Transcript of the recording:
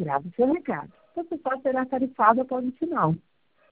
grave o seu recado. Você só será tarifada para o final.